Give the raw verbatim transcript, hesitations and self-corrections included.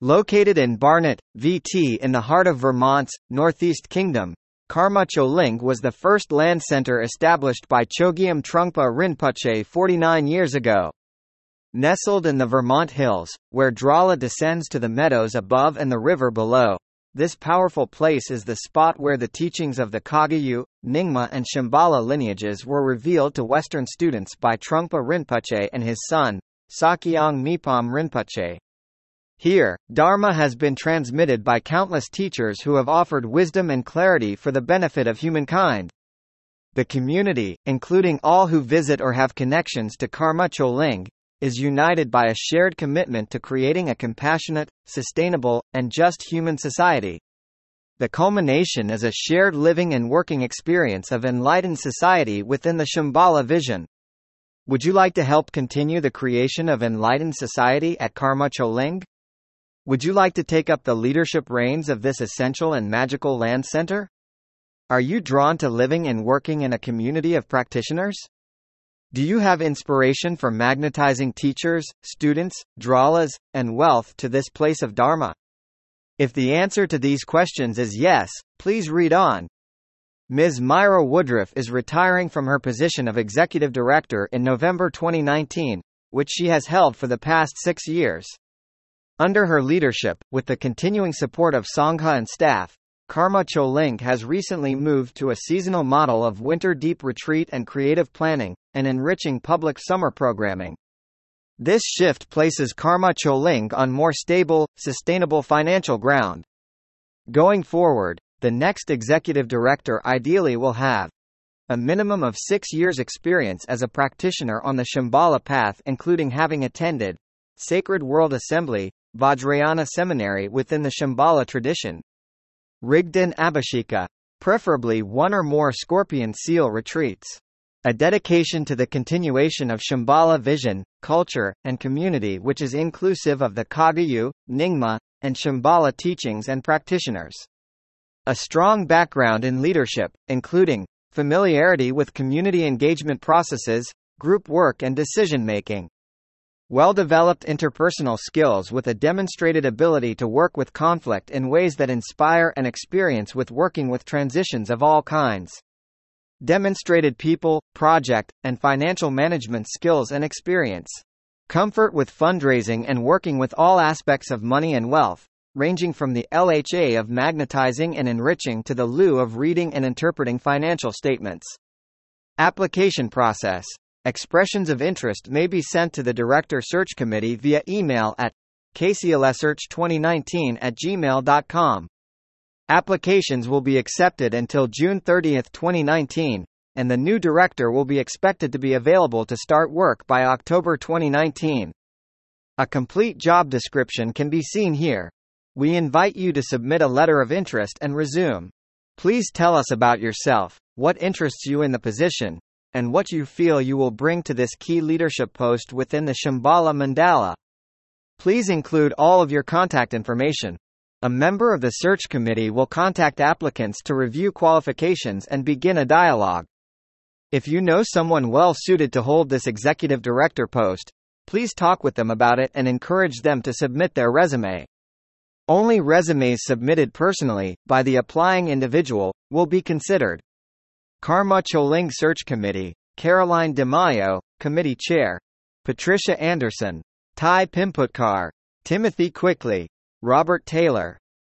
Located in Barnet, V T in the heart of Vermont's Northeast Kingdom, Karma Choling was the first land center established by Chogyam Trungpa Rinpoche forty-nine years ago. Nestled in the Vermont hills, where Drala descends to the meadows above and the river below, this powerful place is the spot where the teachings of the Kagyu, Nyingma and Shambhala lineages were revealed to Western students by Trungpa Rinpoche and his son, Sakyong Mipam Rinpoche. Here, Dharma has been transmitted by countless teachers who have offered wisdom and clarity for the benefit of humankind. The community, including all who visit or have connections to Karma Choling, is united by a shared commitment to creating a compassionate, sustainable, and just human society. The culmination is a shared living and working experience of enlightened society within the Shambhala vision. Would you like to help continue the creation of enlightened society at Karma Choling? Would you like to take up the leadership reins of this essential and magical land center? Are you drawn to living and working in a community of practitioners? Do you have inspiration for magnetizing teachers, students, dralas, and wealth to this place of Dharma? If the answer to these questions is yes, please read on. Miz Myra Woodruff is retiring from her position of Executive Director in November twenty nineteen, which she has held for the past six years. Under her leadership, with the continuing support of Sangha and staff, Karma Choling has recently moved to a seasonal model of winter deep retreat and creative planning, and enriching public summer programming. This shift places Karma Choling on more stable, sustainable financial ground. Going forward, the next executive director ideally will have a minimum of six years' experience as a practitioner on the Shambhala path, including having attended Sacred World Assembly, Vajrayana Seminary within the Shambhala tradition, Rigdan Abhisheka, preferably one or more Scorpion Seal retreats. A dedication to the continuation of Shambhala vision, culture, and community which is inclusive of the Kagyu, Nyingma, and Shambhala teachings and practitioners. A strong background in leadership, including familiarity with community engagement processes, group work and decision-making. Well-developed interpersonal skills with a demonstrated ability to work with conflict in ways that inspire and experience with working with transitions of all kinds. Demonstrated people, project, and financial management skills and experience. Comfort with fundraising and working with all aspects of money and wealth, ranging from the L H A of magnetizing and enriching to the L U of reading and interpreting financial statements. Application process. Expressions of interest may be sent to the Director Search Committee via email at k c l s search twenty nineteen at gmail dot com. Applications will be accepted until June thirtieth twenty nineteen, and the new director will be expected to be available to start work by October twenty nineteen. A complete job description can be seen here. We invite you to submit a letter of interest and resume. Please tell us about yourself, what interests you in the position, and what you feel you will bring to this key leadership post within the Shambhala Mandala. Please include all of your contact information. A member of the search committee will contact applicants to review qualifications and begin a dialogue. If you know someone well suited to hold this executive director post, please talk with them about it and encourage them to submit their resume. Only resumes submitted personally, by the applying individual, will be considered. Karma Choling Search Committee, Caroline DeMaio, Committee Chair, Patricia Anderson, Ty Pimputkar, Timothy Quickly, Robert Taylor.